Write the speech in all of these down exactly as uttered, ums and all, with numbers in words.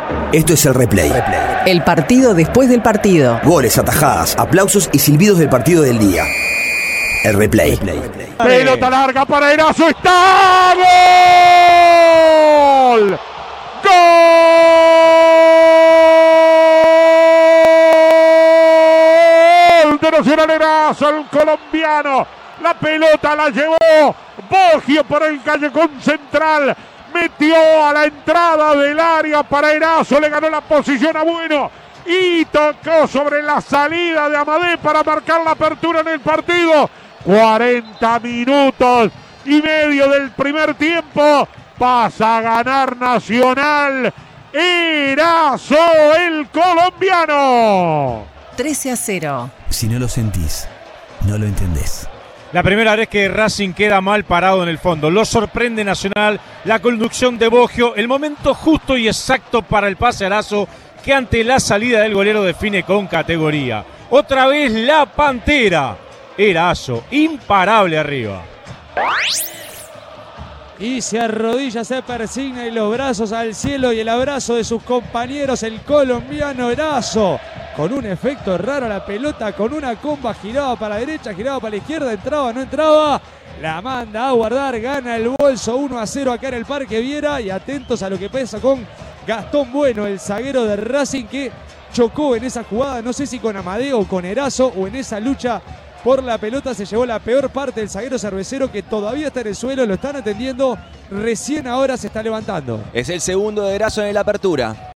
Esto es el replay. El partido después del partido. Goles, atajadas, aplausos y silbidos del partido del día. El replay. Pelota larga para Erazo. ¡Está! ¡Gol! ¡Gol! De Nacional Erazo, el colombiano. La pelota la llevó Boggio por el callejón central. Metió a la entrada del área para Erazo. Le ganó la posición a Bueno. Y tocó sobre la salida de Amadé para marcar la apertura en el partido. cuarenta minutos y medio del primer tiempo. Pasa a ganar Nacional. Erazo, el colombiano. trece a cero. Si no lo sentís, no lo entendés. La primera vez que Racing queda mal parado en el fondo. Lo sorprende Nacional, la conducción de Boggio, el momento justo y exacto para el pase a Erazo, que ante la salida del golero define con categoría. Otra vez la Pantera. Erazo, imparable arriba. Y se arrodilla, se persigna y los brazos al cielo y el abrazo de sus compañeros, el colombiano Erazo. Con un efecto raro la pelota, con una comba, giraba para la derecha, giraba para la izquierda, entraba, no entraba. La manda a guardar, gana el bolso uno a cero acá en el Parque Viera. Y atentos a lo que pasa con Gastón Bueno, el zaguero de Racing, que chocó en esa jugada, no sé si con Amadeo o con Erazo, o en esa lucha por la pelota se llevó la peor parte del zaguero cervecero, que todavía está en el suelo, lo están atendiendo, recién ahora se está levantando. Es el segundo de Erazo en la apertura.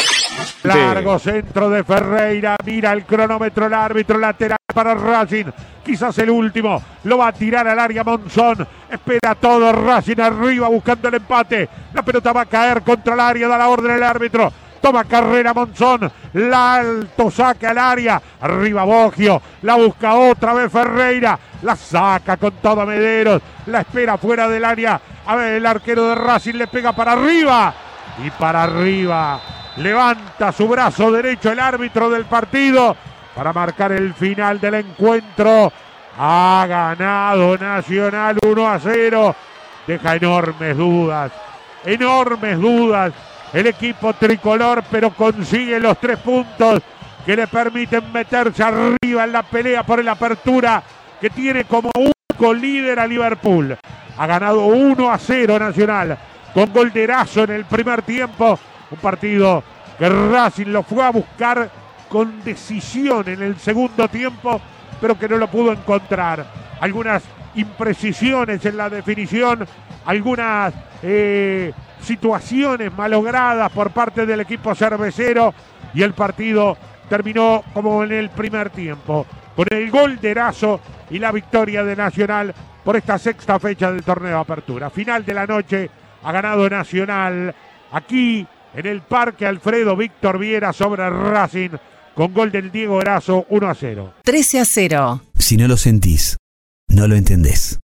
Largo centro de Ferreira, mira el cronómetro el árbitro, lateral para Racing, quizás el último, lo va a tirar al área Monzón, espera todo Racing arriba buscando el empate, la pelota va a caer contra el área, da la orden el árbitro. Toma carrera Monzón, la alto saque al área, arriba Boggio, la busca otra vez Ferreira, la saca con todo Mederos, la espera fuera del área, a ver, el arquero de Racing le pega para arriba, y para arriba, levanta su brazo derecho el árbitro del partido, para marcar el final del encuentro. Ha ganado Nacional uno a cero, deja enormes dudas, enormes dudas. El equipo tricolor, pero consigue los tres puntos que le permiten meterse arriba en la pelea por la apertura, que tiene como único líder a Liverpool. Ha ganado uno a cero Nacional, con gol de Erazo en el primer tiempo. Un partido que Racing lo fue a buscar con decisión en el segundo tiempo, pero que no lo pudo encontrar. Algunas imprecisiones en la definición, algunas eh, situaciones malogradas por parte del equipo cervecero, y el partido terminó como en el primer tiempo, con el gol de Erazo y la victoria de Nacional por esta sexta fecha del torneo de apertura. Final de la noche, ha ganado Nacional aquí en el Parque Alfredo Víctor Viera sobre Racing, con gol del Diego Erazo, uno a cero. trece a cero. Si no lo sentís, no lo entendés.